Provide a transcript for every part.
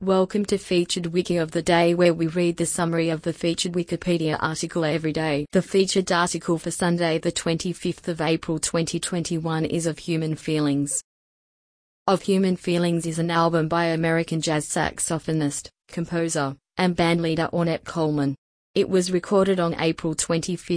Welcome to Featured Wiki of the Day, where we read the summary of the featured Wikipedia article every day. The featured article for Sunday the 25th of April 2021 is Of Human Feelings. Of Human Feelings is an album by American jazz saxophonist, composer, and bandleader Ornette Coleman. It was recorded on April 25,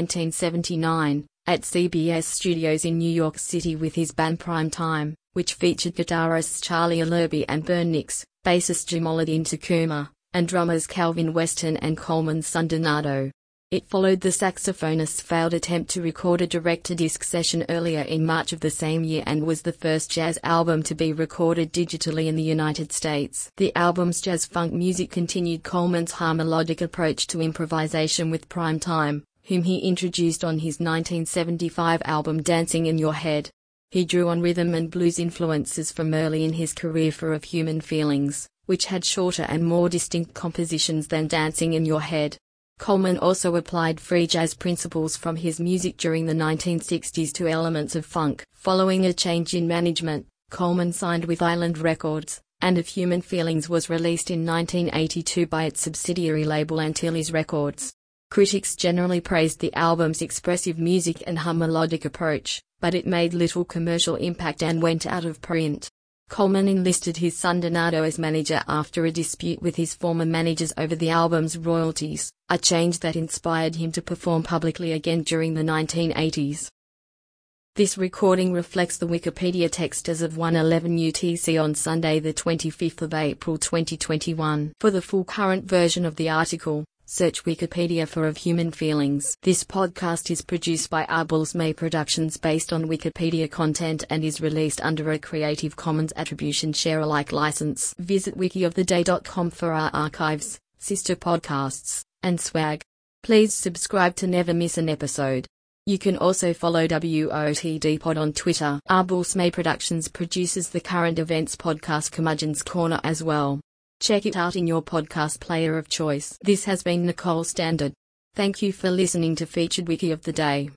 1979, at CBS Studios in New York City with his band Prime Time, which featured guitarists Charlie Alerby and Bern Nix, bassist Jamaaladeen Tacuma, and drummers Calvin Weston and Coleman's son Donato. It followed the saxophonist's failed attempt to record a direct-to-disc session earlier in March of the same year and was the first jazz album to be recorded digitally in the United States. The album's jazz-funk music continued Coleman's harmonic approach to improvisation with Prime Time, whom he introduced on his 1975 album Dancing in Your Head. He drew on rhythm and blues influences from early in his career for Of Human Feelings, which had shorter and more distinct compositions than Dancing in Your Head. Coleman also applied free jazz principles from his music during the 1960s to elements of funk. Following a change in management, Coleman signed with Island Records, and Of Human Feelings was released in 1982 by its subsidiary label Antilles Records. Critics generally praised the album's expressive music and harmonic approach, but it made little commercial impact and went out of print. Coleman enlisted his son Donato as manager after a dispute with his former managers over the album's royalties, a change that inspired him to perform publicly again during the 1980s. This recording reflects the Wikipedia text as of 1:11 UTC on Sunday the 25th of April 2021. For the full current version of the article, search Wikipedia for Of Human Feelings. This podcast is produced by Arbels May Productions based on Wikipedia content and is released under a Creative Commons Attribution Share Alike license. Visit wikioftheday.com for our archives, sister podcasts, and swag. Please subscribe to never miss an episode. You can also follow WOTD Pod on Twitter. Arbels May Productions produces the current events podcast Curmudgeon's Corner as well. Check it out in your podcast player of choice. This has been Nicole Standard. Thank you for listening to Featured Wiki of the Day.